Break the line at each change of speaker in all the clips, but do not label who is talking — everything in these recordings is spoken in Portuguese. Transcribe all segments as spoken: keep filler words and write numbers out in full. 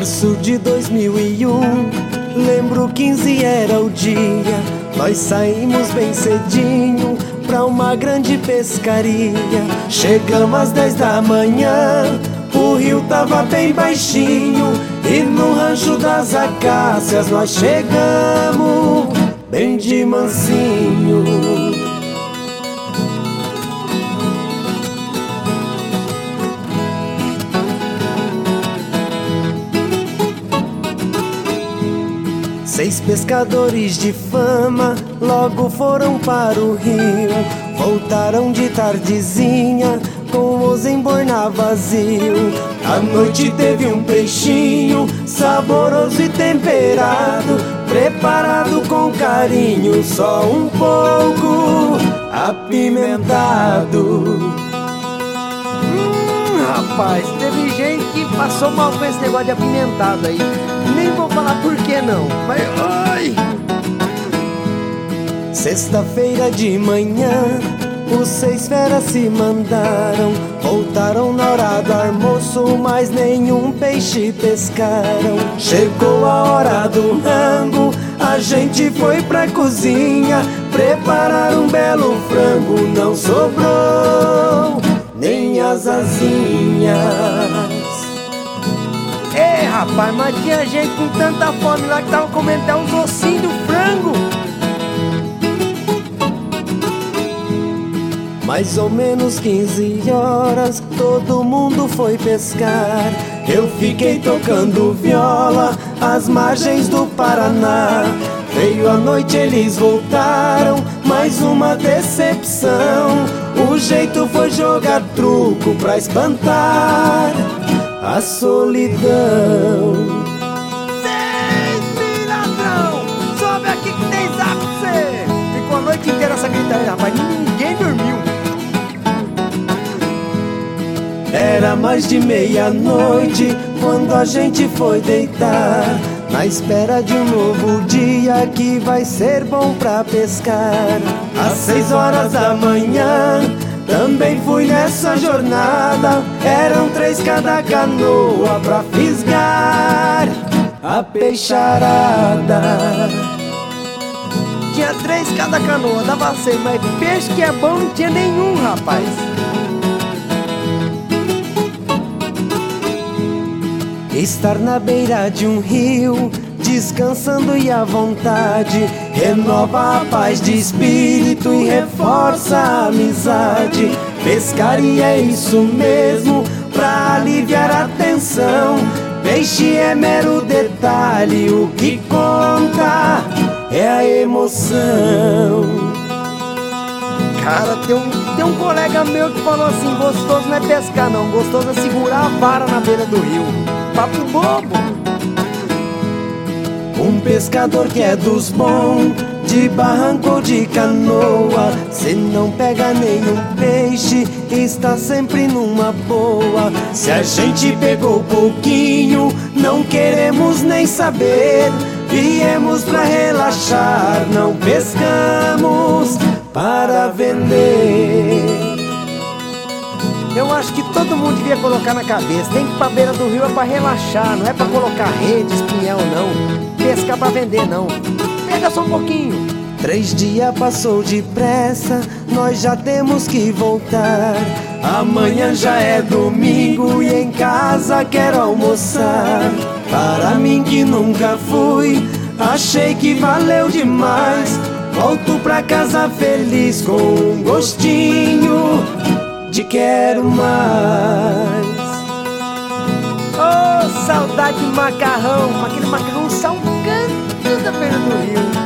Março de dois mil e um, lembro quinze era o dia. Nós saímos bem cedinho pra uma grande pescaria. Chegamos às dez da manhã, o rio tava bem baixinho, e no rancho das acácias nós chegamos bem de mansinho. Seis pescadores de fama logo foram para o rio. Voltaram de tardezinha com os embornar vazio. À noite teve um peixinho saboroso e temperado, preparado com carinho, só um pouco apimentado.
Hum, rapaz, teve gente que passou mal com esse negócio de apimentado aí. Nem vou falar por que não, mas ai!
Sexta-feira de manhã, os seis feras se mandaram. Voltaram na hora do almoço, mas nenhum peixe pescaram. Chegou a hora do rango, a gente foi pra cozinha preparar um belo frango. Não sobrou nem as asinhas.
Ei, rapaz, mas tinha gente com tanta fome lá que tava comendo até os ossinhos do frango.
Mais ou menos quinze horas, todo mundo foi pescar. Eu fiquei tocando viola às margens do Paraná. Veio a noite, eles voltaram, mais uma decepção. O jeito foi jogar truco pra espantar a solidão.
Seis ladrão, sobe aqui que tem zap pra você. Ficou a noite inteira essa gritaria, rapaz, ninguém dormiu.
Era mais de meia-noite quando a gente foi deitar, na espera de um novo dia que vai ser bom pra pescar. Às seis horas da manhã também fui nessa jornada. Eram três cada canoa pra fisgar a peixarada.
Tinha três cada canoa, dava seis, mas peixe que é bom não tinha nenhum, rapaz.
Estar na beira de um rio, descansando e à vontade, renova a paz de espírito e reforça a amizade. Pescaria é isso mesmo, pra aliviar a tensão. Peixe é mero detalhe, o que conta é a emoção.
Cara, tem um, tem um colega meu que falou assim: gostoso não é pescar não, gostoso é segurar a vara na beira do rio. Papo bobo.
Um pescador que é dos bons, de barranco ou de canoa, se não pega nenhum peixe, está sempre numa boa. Se a gente pegou pouquinho, não queremos nem saber. Viemos pra relaxar, não pescamos para vender.
Eu acho que todo mundo devia colocar na cabeça: tem que ir pra beira do rio é pra relaxar, não é pra colocar rede, espinhel não. Pescar pra vender não, pega só um pouquinho.
Três dias passou depressa, nós já temos que voltar. Amanhã já é domingo e em casa quero almoçar. Para mim que nunca fui, achei que valeu demais. Volto pra casa feliz com um gostinho de quero mais.
Oh, saudade de macarrão, aquele macarrão salgando da beira do rio.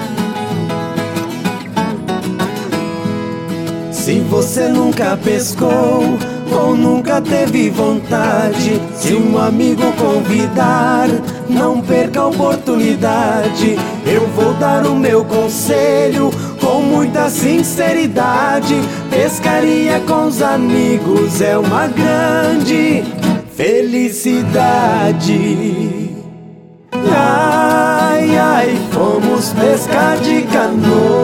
Se você nunca pescou ou nunca teve vontade, se um amigo convidar, não perca a oportunidade. Eu vou dar o meu conselho com muita sinceridade. Pescaria com os amigos é uma grande felicidade. Ai, ai, fomos pescar de canoa.